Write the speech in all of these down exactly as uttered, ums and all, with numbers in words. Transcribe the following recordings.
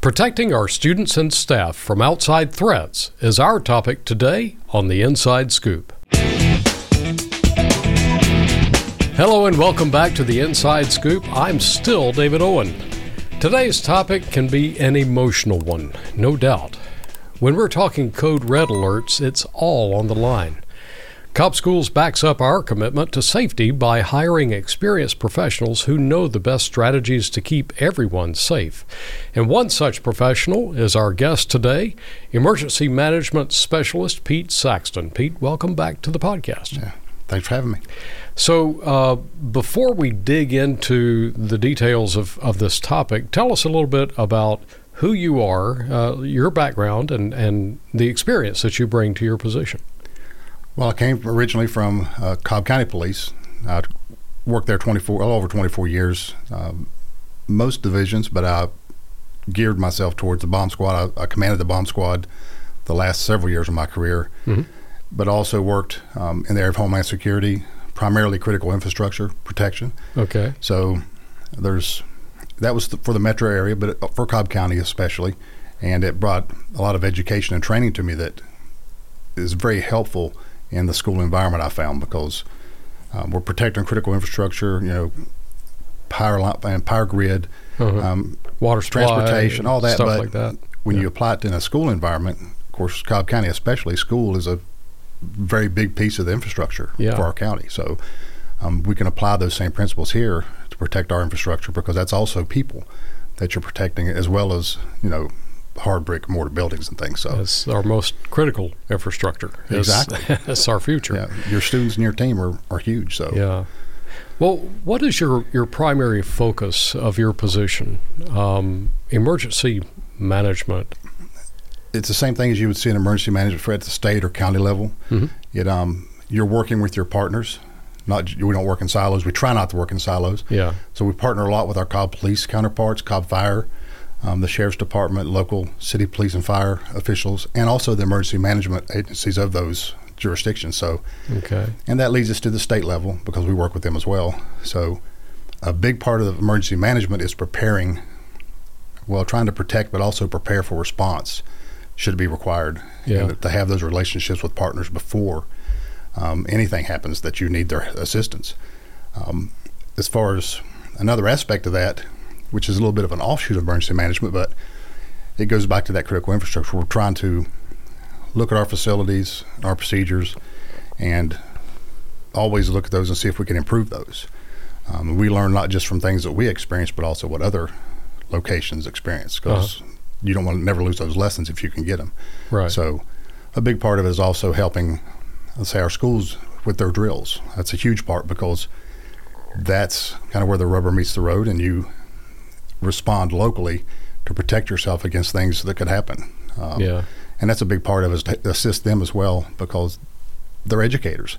Protecting our students and staff from outside threats is our topic today on the Inside Scoop. Hello and welcome back to the Inside Scoop. I'm still David Owen. Today's topic can be an emotional one, no doubt. When we're talking code red alerts, it's all on the line. Cobb Schools backs up our commitment to safety by hiring experienced professionals who know the best strategies to keep everyone safe. And one such professional is our guest today, Emergency Management Specialist Pete Saxton. Pete, welcome back to the podcast. Yeah, thanks for having me. So uh, before we dig into the details of, of this topic, tell us a little bit about who you are, uh, your background, and, and the experience that you bring to your position. Well, I came originally from uh, Cobb County Police. I worked there twenty-four, well over twenty-four years, um, most divisions, but I geared myself towards the bomb squad. I, I commanded the bomb squad the last several years of my career, mm-hmm. but also worked um, in the area of Homeland Security, primarily critical infrastructure protection. Okay. So there's that was the, for the metro area, but for Cobb County especially, and it brought a lot of education and training to me that is very helpful in the school environment, I found, because um, we're protecting critical infrastructure, you know, power line and power grid, uh-huh. um, water supply, transportation, all that. Stuff but like that. when yeah. you apply it in a school environment, of course, Cobb County especially, school is a very big piece of the infrastructure yeah. for our county. So um, we can apply those same principles here to protect our infrastructure, because that's also people that you're protecting, as well as, you know, hard brick and mortar buildings and things. So it's our most critical infrastructure. Exactly. It's, it's our future. Yeah. Your students and your team are, are huge. So yeah. Well, what is your, your primary focus of your position? Um, emergency management. It's the same thing as you would see in emergency management for at the state or county level. Mm-hmm. It, um, you're working with your partners. Not we don't work in silos. We try not to work in silos. Yeah. So we partner a lot with our Cobb Police counterparts, Cobb Fire, Um, the Sheriff's Department, local city police and fire officials, and also the emergency management agencies of those jurisdictions. So, okay. And that leads us to the state level, because we work with them as well. So a big part of the emergency management is preparing, well, trying to protect, but also prepare for response should it be required. Yeah. And to have those relationships with partners before um, anything happens that you need their assistance. Um, as far as another aspect of that, which is a little bit of an offshoot of emergency management, but it goes back to that critical infrastructure. We're trying to look at our facilities, our procedures, and always look at those and see if we can improve those. Um, we learn not just from things that we experience, but also what other locations experience, because uh-huh. you don't want to never lose those lessons if you can get them. Right. So a big part of it is also helping, let's say, our schools with their drills. That's a huge part, because that's kind of where the rubber meets the road, and you respond locally to protect yourself against things that could happen. Um, yeah. And that's a big part of it, is to assist them as well, because they're educators.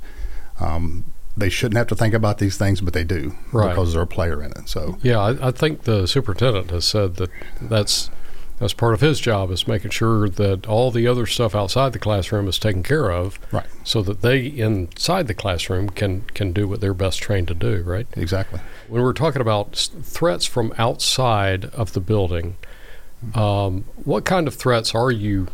Um, they shouldn't have to think about these things, but they do, right. because they're a player in it. So yeah, I, I think the superintendent has said that that's that's part of his job, is making sure that all the other stuff outside the classroom is taken care of, right, so that they inside the classroom can can do what they're best trained to do, right? Exactly. When we're talking about threats from outside of the building, um, what kind of threats are you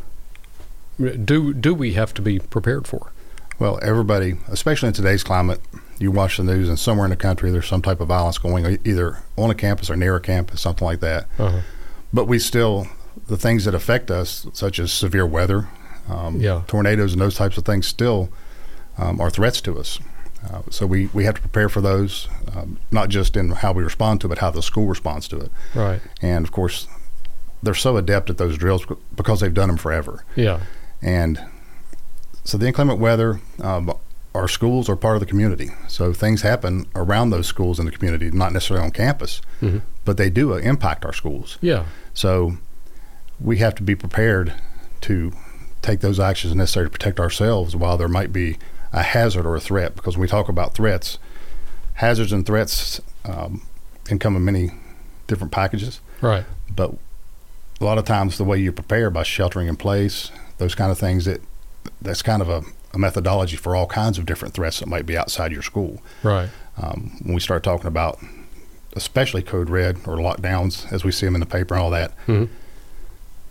do do we have to be prepared for? Well, everybody, especially in today's climate, you watch the news and somewhere in the country there's some type of violence going on, either on a campus or near a campus, something like that. Uh-huh. But we still, the things that affect us, such as severe weather, um, yeah. tornadoes and those types of things, still um, are threats to us. Uh, so we, we have to prepare for those, um, not just in how we respond to it, but how the school responds to it. Right. And, of course, they're so adept at those drills because they've done them forever. Yeah. And so the inclement weather, um, our schools are part of the community. So things happen around those schools in the community, not necessarily on campus, mm-hmm. but they do uh, impact our schools. Yeah. So we have to be prepared to take those actions necessary to protect ourselves while there might be a hazard or a threat, because when we talk about threats, hazards and threats um, can come in many different packages. Right. But a lot of times the way you prepare by sheltering in place, those kind of things, that that's kind of a, a methodology for all kinds of different threats that might be outside your school. Right. Um, when we start talking about especially code red or lockdowns as we see them in the paper and all that, mm-hmm.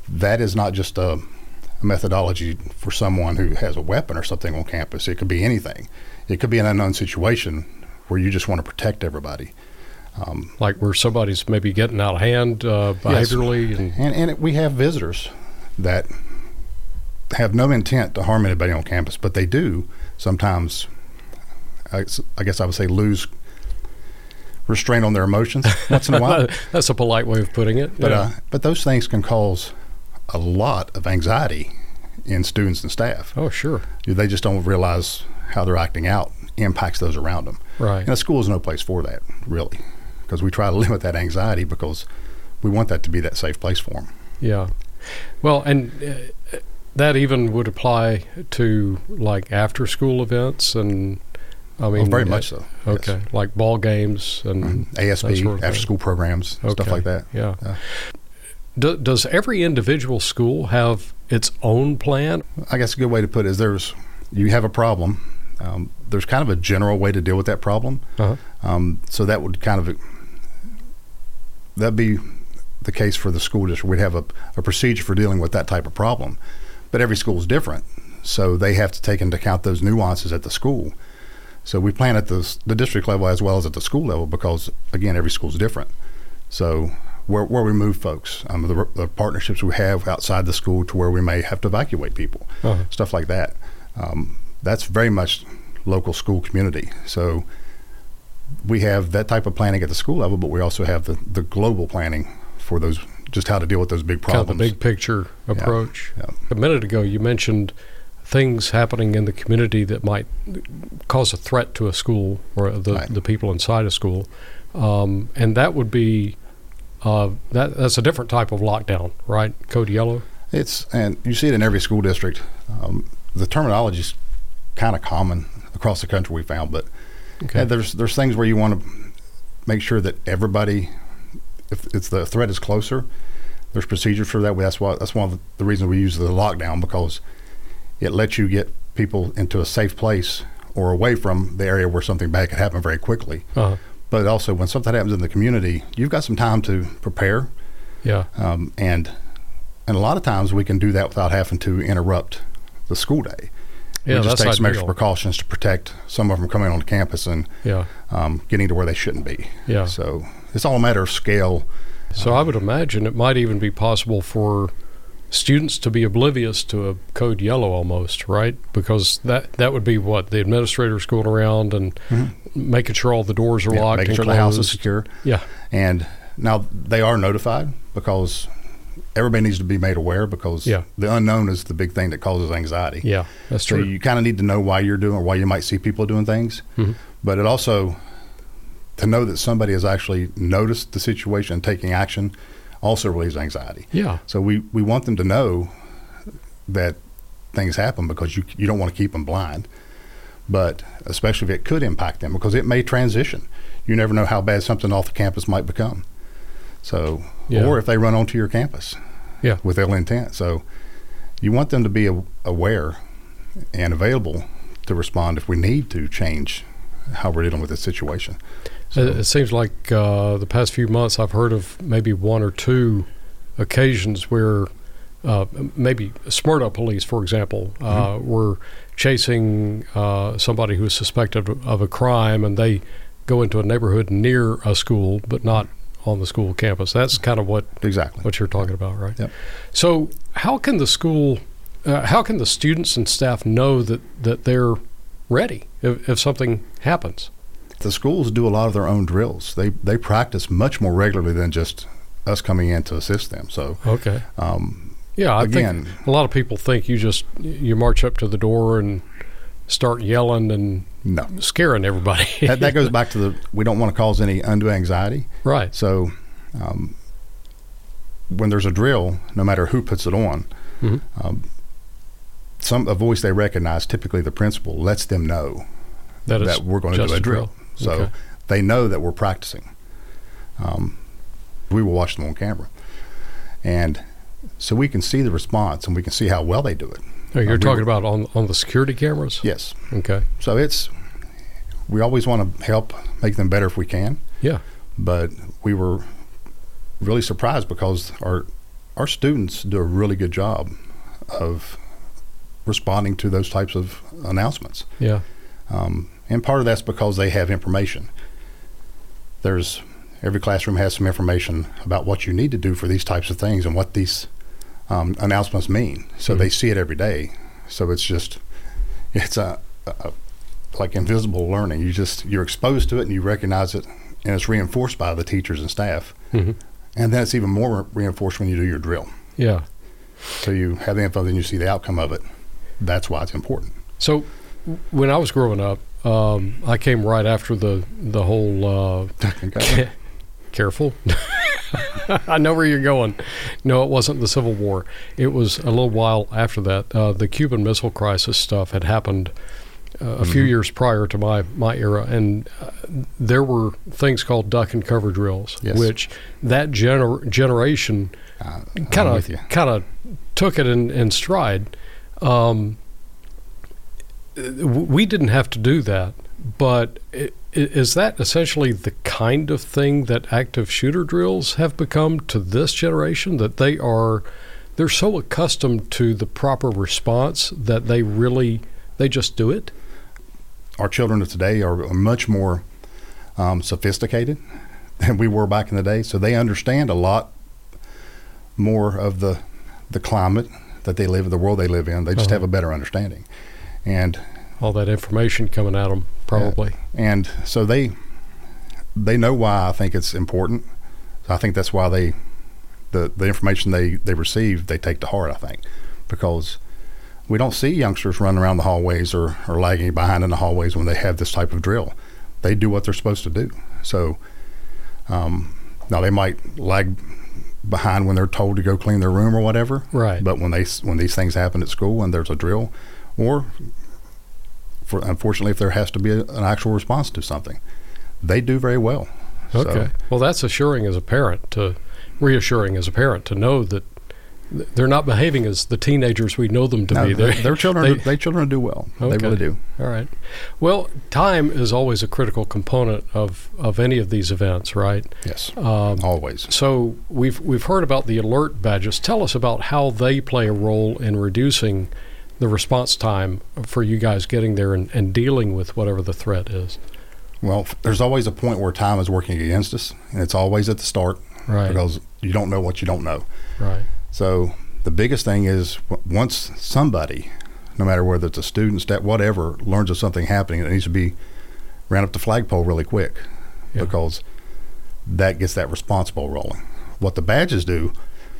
that is not just a, a methodology for someone who has a weapon or something on campus. It could be anything. It could be an unknown situation where you just want to protect everybody. Um, like where somebody's maybe getting out of hand uh, behaviorally. Yes. And, and, and it, we have visitors that have no intent to harm anybody on campus, but they do sometimes, I, I guess I would say, lose restraint on their emotions once in a while. That's a polite way of putting it. But yeah. uh, but those things can cause a lot of anxiety in students and staff. Oh, sure. They just don't realize how they're acting out impacts those around them. Right. And a school is no place for that, really, because we try to limit that anxiety because we want that to be that safe place for them. Yeah. Well, and uh, that even would apply to like after school events and I mean, oh, very much so. Okay, yes. Like ball games and mm-hmm. A S B, sort of after school programs, okay. stuff like that. Yeah. yeah. Do, does every individual school have its own plan? I guess a good way to put it is there's you have a problem. Um, there's kind of a general way to deal with that problem. Uh-huh. Um, so that would kind of that'd be the case for the school district. We'd have a, a procedure for dealing with that type of problem, but every school is different, so they have to take into account those nuances at the school. So we plan at the the district level as well as at the school level because, again, every school is different. So where, where we move folks, um, the, the partnerships we have outside the school to where we may have to evacuate people, uh-huh. stuff like that. Um, that's very much local school community. So we have that type of planning at the school level, but we also have the, the global planning for those, just how to deal with those big problems. Kind of the big picture approach. Yeah, yeah. A minute ago, you mentioned things happening in the community that might cause a threat to a school or the, right. the people inside a school. Um, and that would be, uh, that that's a different type of lockdown, right? Code Yellow? It's, and you see it in every school district. Um, the terminology is kind of common across the country, we found, but okay. there's there's things where you want to make sure that everybody, if it's the threat is closer, there's procedures for that. That's why that's one of the reasons we use the lockdown, because it lets you get people into a safe place or away from the area where something bad could happen very quickly. Uh-huh. But also, when something happens in the community, you've got some time to prepare. Yeah. Um, and and a lot of times we can do that without having to interrupt the school day. Yeah, we just that's take some ideal. extra precautions to protect someone from coming on campus and yeah. um, getting to where they shouldn't be. Yeah. So it's all a matter of scale. So um, I would imagine it might even be possible for students to be oblivious to a Code Yellow almost, right? Because that, that would be what? The administrators going around and mm-hmm. making sure all the doors are yeah, locked making and sure closed. the house is secure. Yeah. And now they are notified because everybody needs to be made aware, because yeah. the unknown is the big thing that causes anxiety. Yeah, that's true. So you kind of need to know why you're doing or why you might see people doing things. Mm-hmm. But it also, to know that somebody has actually noticed the situation and taking action also relieves anxiety. Yeah. So we, we want them to know that things happen, because you you don't want to keep them blind. But especially if it could impact them, because it may transition. You never know how bad something off the campus might become. So, yeah. or if they run onto your campus yeah. with ill intent. So you want them to be a, aware and available to respond if we need to change how we're dealing with this situation. So, it, it seems like uh, the past few months I've heard of maybe one or two occasions where uh, maybe Smyrna police, for example, uh, mm-hmm. were chasing uh, somebody who was suspected of a crime, and they go into a neighborhood near a school but not on the school campus. That's kind of what exactly what you're talking about, right? Yep. So how can the school, uh, how can the students and staff know that, that they're ready if, if something happens? The schools do a lot of their own drills. They they practice much more regularly than just us coming in to assist them. So okay, um, yeah, I again, think a lot of people think you just you march up to the door and start yelling and no. scaring everybody. that, that goes back to the we don't want to cause any undue anxiety. Right. So um, when there's a drill, no matter who puts it on, mm-hmm. um, some a voice they recognize, typically the principal, lets them know that, that we're going to do a drill. drill. So okay. they know that we're practicing. Um, we will watch them on camera. And so we can see the response and we can see how well they do it. Oh, you're uh, talking we, about on, on the security cameras? Yes. Okay. So it's, we always want to help make them better if we can. Yeah. But we were really surprised because our our students do a really good job of responding to those types of announcements. Yeah. Um, and part of that's because they have information. There's every classroom has some information about what you need to do for these types of things and what these um, announcements mean. So mm-hmm. they see it every day. So it's just, it's a, a like invisible learning. You just, you're exposed to it and you recognize it, and it's reinforced by the teachers and staff. Mm-hmm. And then it's even more reinforced when you do your drill. Yeah. So you have the info, then you see the outcome of it. That's why it's important. So when I was growing up, um, I came right after the, the whole, uh, ca- careful. I know where you're going. No, it wasn't the Civil War. It was a little while after that. Uh, the Cuban Missile Crisis stuff had happened uh, a mm-hmm. few years prior to my, my era, and uh, there were things called duck and cover drills, yes. which that gener- generation kind of kind of took it in, in stride. Um, we didn't have to do that, but it, is that essentially the kind of thing that active shooter drills have become to this generation, that they are they're so accustomed to the proper response that they really they just do it? Our children of today are much more um, sophisticated than we were back in the day, so they understand a lot more of the the climate that they live in, the world they live in. They just uh-huh. have a better understanding. And all that information coming at them, probably. Yeah. And so they they know why I think it's important. So I think that's why they the the information they they receive, they take to heart, I think, because we don't see youngsters running around the hallways or, or lagging behind in the hallways when they have this type of drill. They do what they're supposed to do. So um, now they might lag behind when they're told to go clean their room or whatever. Right. But when they when these things happen at school and there's a drill, or for unfortunately if there has to be a, an actual response to something, they do very well. Okay. So, well, that's assuring as a parent to reassuring as a parent to know that they're not behaving as the teenagers we know them to no, be. Their, their children, they, do, they children do well. Okay. They really do. All right. Well, time is always a critical component of, of any of these events, right? Yes. Um, always. So we've we've heard about the alert badges. Tell us about how they play a role in reducing the response time for you guys getting there and, and dealing with whatever the threat is. Well, there's always a point where time is working against us, and it's always at the start, right? Because you don't know what you don't know, right? So the biggest thing is once somebody, no matter whether it's a student, staff, whatever, learns of something happening, it needs to be ran up the flagpole really quick, yeah. because that gets that response ball rolling. What the badges do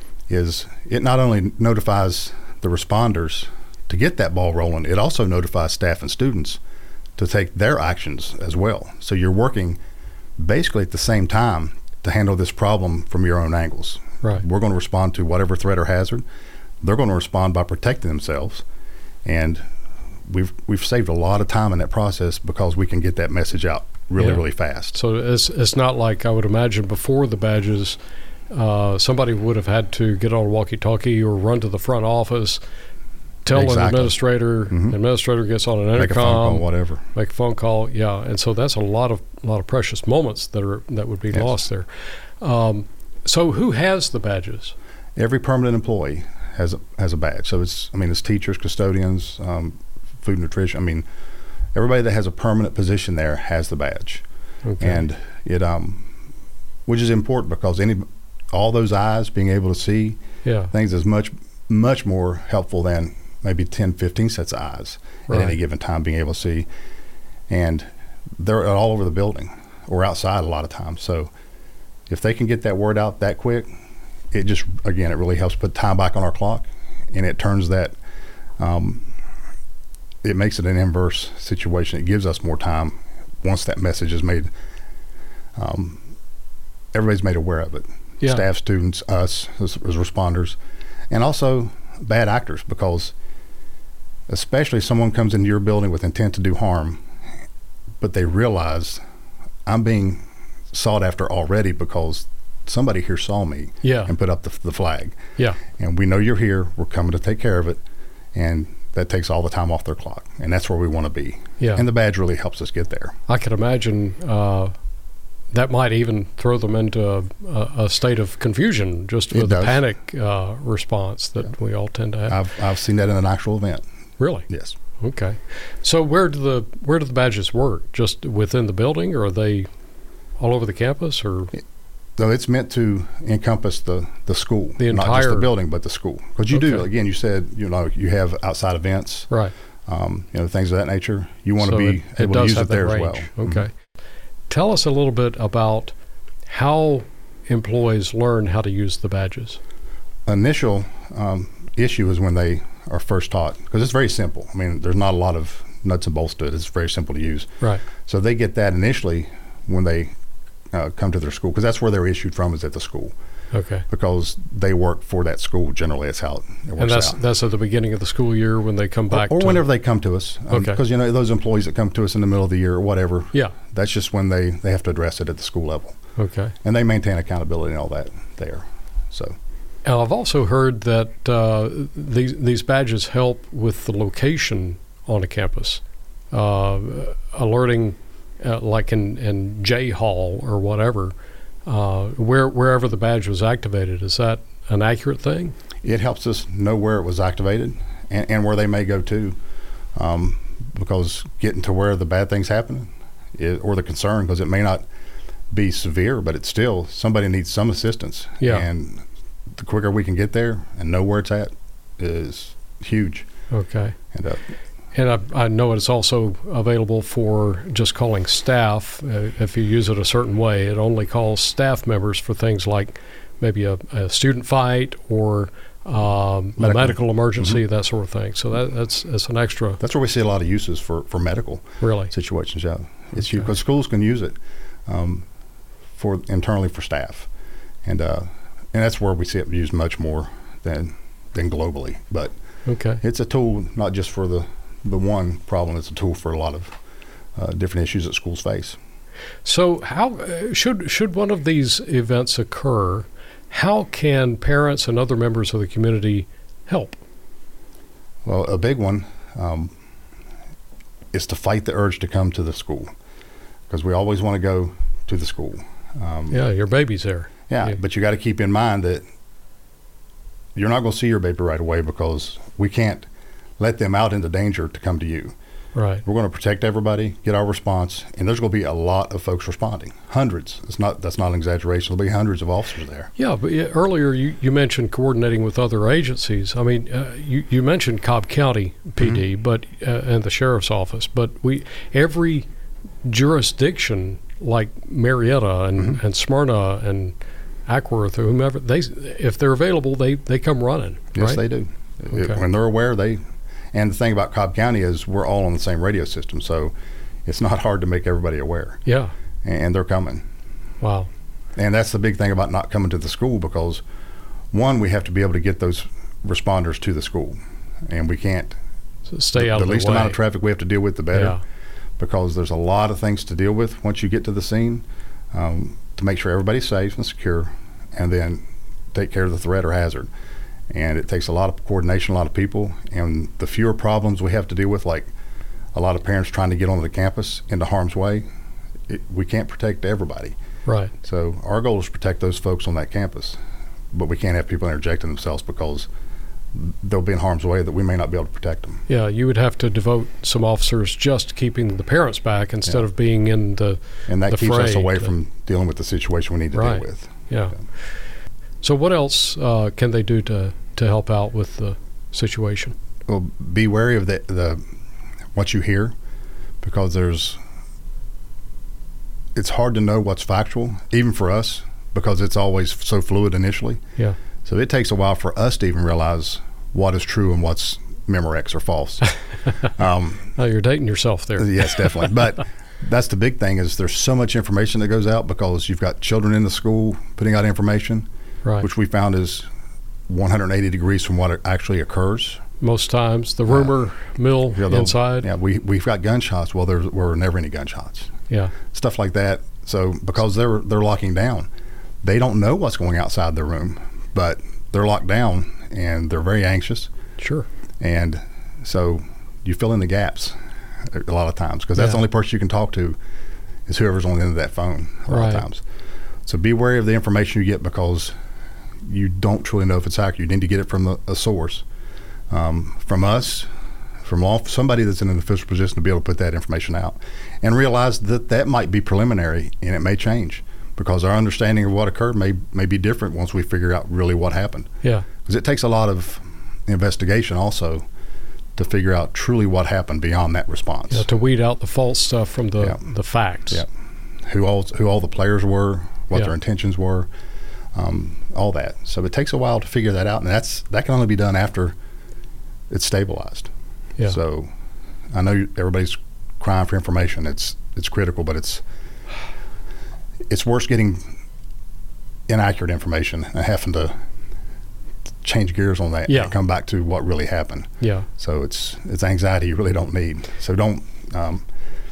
is it not only notifies the responders to get that ball rolling, it also notifies staff and students to take their actions as well. So you're working basically at the same time to handle this problem from your own angles. Right. We're going to respond to whatever threat or hazard. They're going to respond by protecting themselves. And we've we've saved a lot of time in that process because we can get that message out really, yeah. really fast. So it's it's not like I would imagine before the badges, uh, somebody would have had to get on a walkie-talkie or run to the front office, tell exactly. an administrator, mm-hmm. the administrator gets on an intercom, make a phone call, whatever. Make a phone call, yeah. And so that's a lot of a lot of precious moments that are that would be yes. lost there. Um, so who has the badges? Every permanent employee has a, has a badge. So it's I mean it's teachers, custodians, um, food and nutrition. I mean everybody that has a permanent position there has the badge, okay. and it um, which is important because any all those eyes being able to see yeah. things is much much more helpful than maybe ten, fifteen sets of eyes right. at any given time being able to see. And they're all over the building or outside a lot of times. So if they can get that word out that quick, it just, again, it really helps put time back on our clock, and it turns that, um, it makes it an inverse situation. It gives us more time once that message is made. Um, everybody's made aware of it. Yeah. Staff, students, us as, as responders, and also bad actors, because especially if someone comes into your building with intent to do harm, but they realize I'm being sought after already because somebody here saw me yeah. and put up the, the flag. Yeah. And we know you're here. We're coming to take care of it. And that takes all the time off their clock. And that's where we want to be. Yeah. And the badge really helps us get there. I could imagine uh, that might even throw them into a, a, a state of confusion just with the panic uh, response that yeah. we all tend to have. I've, I've seen that in an actual event. Really? Yes. Okay. So where do the where do the badges work? Just within the building, or are they all over the campus? Or no, it's meant to encompass the, the school, the entire, not just the building, but the school. Because you okay. do again. You said you know you have outside events, right? Um, you know, things of that nature. You want so to be it, able it to use it there range. as well. Okay. Mm-hmm. Tell us a little bit about how employees learn how to use the badges. Initial um, issue is when they are first taught, because it's very simple. I mean, there's not a lot of nuts and bolts to it. It's very simple to use. Right. So they get that initially when they uh, come to their school, because that's where they're issued from, is at the school. Okay. Because they work for that school. Generally, that's how it, it works and that's, out. that's at the beginning of the school year when they come back? Or, or to whenever they come to us. Um, okay. Because, you know, those employees that come to us in the middle of the year or whatever, yeah. that's just when they, they have to address it at the school level. Okay. And they maintain accountability and all that there. So. And I've also heard that uh, these these badges help with the location on a campus, uh, alerting, uh, like in, in J Hall or whatever, uh, where wherever the badge was activated. Is that an accurate thing? It helps us know where it was activated and, and where they may go to, um, because getting to where the bad thing's happening is, or the concern, because it may not be severe, but it's still, somebody needs some assistance. Yeah. And the quicker we can get there and know where it's at is huge. Okay. And, uh, and I, I know it's also available for just calling staff. Uh, if you use it a certain way, it only calls staff members for things like maybe a, a student fight or um, medical. a medical emergency, mm-hmm. that sort of thing. So that, that's that's an extra. That's where we see a lot of uses for, for medical really situations. Yeah, it's okay. Because schools can use it um, for internally for staff, and uh, and that's where we see it used much more than than globally. But okay, it's a tool not just for the the one problem. It's a tool for a lot of uh, different issues that schools face. So how uh, should should one of these events occur? How can parents and other members of the community help? Well, a big one um, is to fight the urge to come to the school, because we always want to go to the school. Um, yeah, your baby's there. Yeah, yeah. But you got to keep in mind that you're not going to see your baby right away, because we can't let them out into danger to come to you. Right. We're going to protect everybody, get our response, and there's going to be a lot of folks responding. Hundreds. It's not. That's not an exaggeration. There'll be hundreds of officers there. Yeah, but earlier you, you mentioned coordinating with other agencies. I mean, uh, you, you mentioned Cobb County P D, mm-hmm. but uh, and the sheriff's office. But we every jurisdiction like Marietta and, mm-hmm. and Smyrna and Ackworth or whomever, they if they're available, they, they come running. Yes, right? they do. Okay. When they're aware, they. And the thing about Cobb County is we're all on the same radio system, so it's not hard to make everybody aware. Yeah. And they're coming. Wow. And that's the big thing about not coming to the school, because, one, we have to be able to get those responders to the school. And we can't. So stay out the, of the least way. amount of traffic we have to deal with, the better. Yeah. Because there's a lot of things to deal with once you get to the scene, um, to make sure everybody's safe and secure, and then take care of the threat or hazard. And it takes a lot of coordination, a lot of people, and the fewer problems we have to deal with, like a lot of parents trying to get onto the campus into harm's way, it, we can't protect everybody. Right. So our goal is to protect those folks on that campus, but we can't have people interjecting themselves because they'll be in harm's way that we may not be able to protect them. Yeah, you would have to devote some officers just to keeping the parents back instead yeah. of being in the And that the keeps us away to, from dealing with the situation we need to right. deal with. Yeah. So what else uh, can they do to, to help out with the situation? Well, be wary of the, the what you hear, because there's it's hard to know what's factual, even for us, because it's always so fluid initially. Yeah. So it takes a while for us to even realize what is true and what's Memorex or false. um, oh, you're dating yourself there. Yes, definitely. But that's the big thing, is there's so much information that goes out, because you've got children in the school putting out information, right. which we found is one hundred eighty degrees from what actually occurs. Most times, the rumor uh, mill yeah, inside. Yeah, we, we've got gunshots. Well, there were never any gunshots. Yeah. Stuff like that. So because they're they're locking down, they don't know what's going outside their room, but they're locked down and they're very anxious. Sure. And so you fill in the gaps a lot of times, because that's yeah. the only person you can talk to is whoever's on the end of that phone a lot Right. of times. So be wary of the information you get, because you don't truly know if it's accurate. You need to get it from a, a source, um, from us, from law, somebody that's in an official position to be able to put that information out, and realize that that might be preliminary and it may change, because our understanding of what occurred may may be different once we figure out really what happened. Yeah. Because it takes a lot of investigation also to figure out truly what happened beyond that response. Yeah, to weed out the false stuff from the, Yeah. the facts. Yeah. Who all who all the players were, what Yeah. their intentions were, um, all that. So it takes a while to figure that out, and that's that can only be done after it's stabilized. Yeah. So I know everybody's crying for information. It's it's critical, but it's it's worse getting inaccurate information and having to change gears on that Yeah. and come back to what really happened. Yeah. So it's it's anxiety you really don't need. So don't um,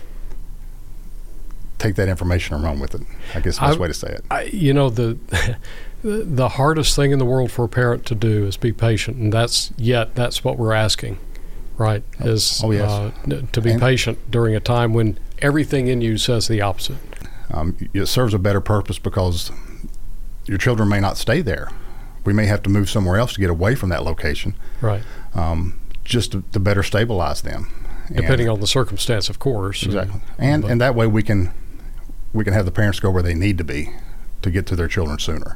take that information and run with it. I guess the best I- way to say it. I, you know, the the hardest thing in the world for a parent to do is be patient, and that's yet that's what we're asking, right? Is oh, yes. uh, n- to be And- patient during a time when everything in you says the opposite. Um, it serves a better purpose because your children may not stay there. We may have to move somewhere else to get away from that location, Right. um, just to, to better stabilize them. Depending on the circumstance, of course. Exactly. And but- and that way we can we can have the parents go where they need to be to get to their children sooner.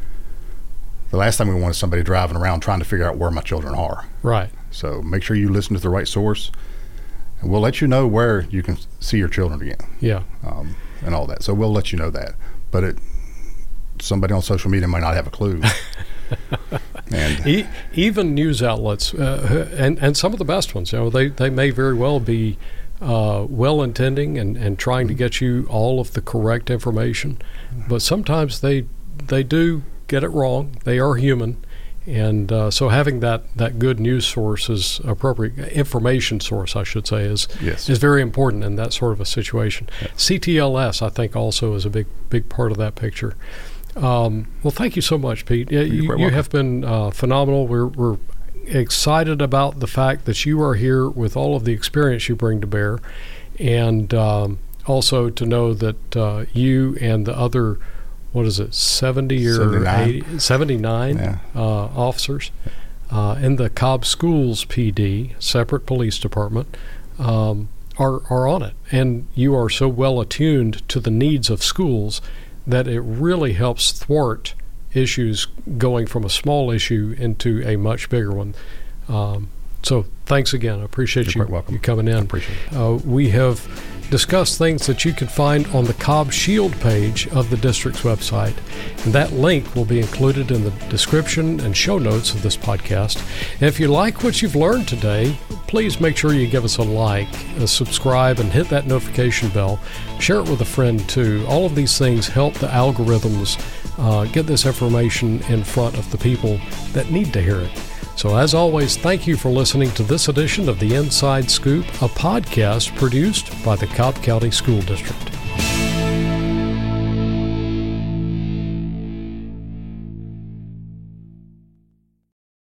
The last thing we want is somebody driving around trying to figure out where my children are. Right. So make sure you listen to the right source, and we'll let you know where you can see your children again, Yeah. um, and all that. So we'll let you know that. But it, somebody on social media might not have a clue. and E- even news outlets, uh, and and some of the best ones, you know, they they may very well be uh, well-intending and, and trying to get you all of the correct information, but sometimes they they do get it wrong. They are human, and uh, so having that, that good news source is appropriate information source, I should say, is Yes. is very important in that sort of a situation. C T L S, I think, also is a big big part of that picture. Um, well, thank you so much, Pete. Yeah, You're you, quite you welcome. have been uh, phenomenal. We're, we're excited about the fact that you are here with all of the experience you bring to bear, and um, also to know that uh, you and the other, what is it, seventy or seventy-nine. eighty, seventy-nine Yeah. uh, officers uh, in the Cobb Schools P D, separate police department, um, are, are on it. And you are so well attuned to the needs of schools that it really helps thwart issues going from a small issue into a much bigger one. Um, so thanks again. I appreciate You're you, quite welcome. you coming in. I appreciate it. Uh, we have discussed things that you can find on the Cobb Shield page of the district's website. And that link will be included in the description and show notes of this podcast. And if you like what you've learned today, please make sure you give us a like, a subscribe, and hit that notification bell. Share it with a friend, too. All of these things help the algorithms uh, get this information in front of the people that need to hear it. So as always, thank you for listening to this edition of The Inside Scoop, a podcast produced by the Cobb County School District.